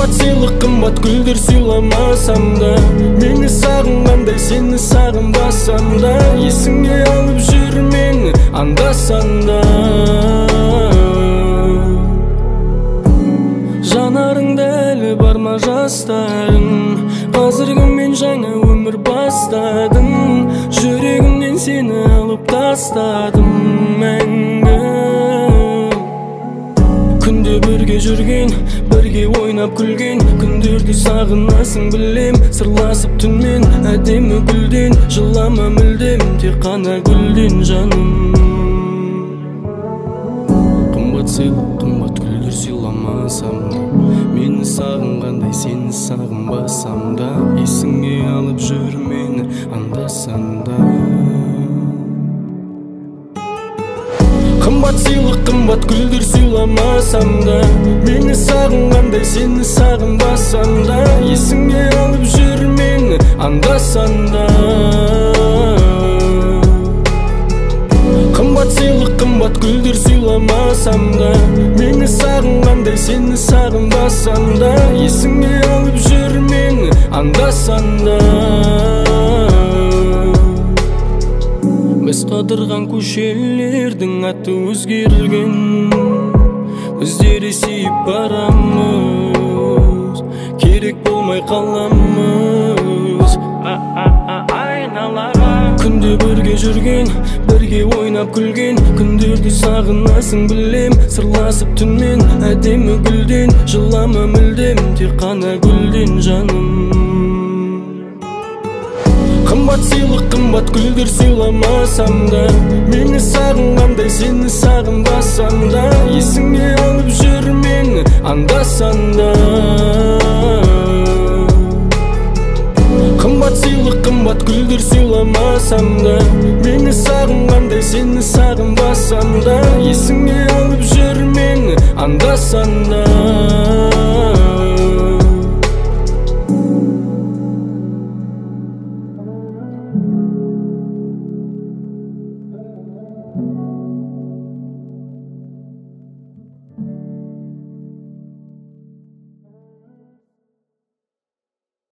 Қымбат сыйлық, қымбат гүлдер сыйламасам да, мені сағынғандай сені сағынбасам да, есіңе алып жүрмен анда-санда. Жанарыңда әлі бар ма жастарың, қазіргі мен жаңа өмір бастадым, жүрегімнен сені алып тастадым мәңгі. Күнде бірге жүрген, бірге ойнап күлген, күндерді сағынасың білем, сырласып түнмен әдемі гүлден, жылама мүлдем тек қана гүлден жаным. Қымбат сыйлық, қымбат гүлдер сыйламасам да, мені сағынғандай сені сағынбасам да, есіңе алып жүр мені анда-санда. Қымбат сыйлық, қымбат гүлдер сыйламасам да, мені сағынғандай сені сағынбасам да, есіңе алып жүр мені анда-санда. Қымбат сыйлық, қымбат гүлдер сыйламасам да, мені сағынғандай сені сағынбасам да, есіңе алып жүр мені анда-санда. Біз қыдырған көшелердің аты өзгерілген, өздері сүйіп барамыз, керек болмай қаламыз айналаға. Күнде бірге жүрген, бірге ойнап күлген, күндерді сағынасың білем, сырласып түнмен әдемі гүлден, жылама мүлдем тек қана гүлден жаным. Қымбат сыйлық, қымбат гүлдер сыйламасам да, мені сағынғандай сені сағынбасам да, есіңе алып жүр мені анда-санда. Қымбат сыйлық, қымбат гүлдер сыйламасам да, мені сағынғандай сені сағынбасам да, есіңе алып жүр мені анда-санда.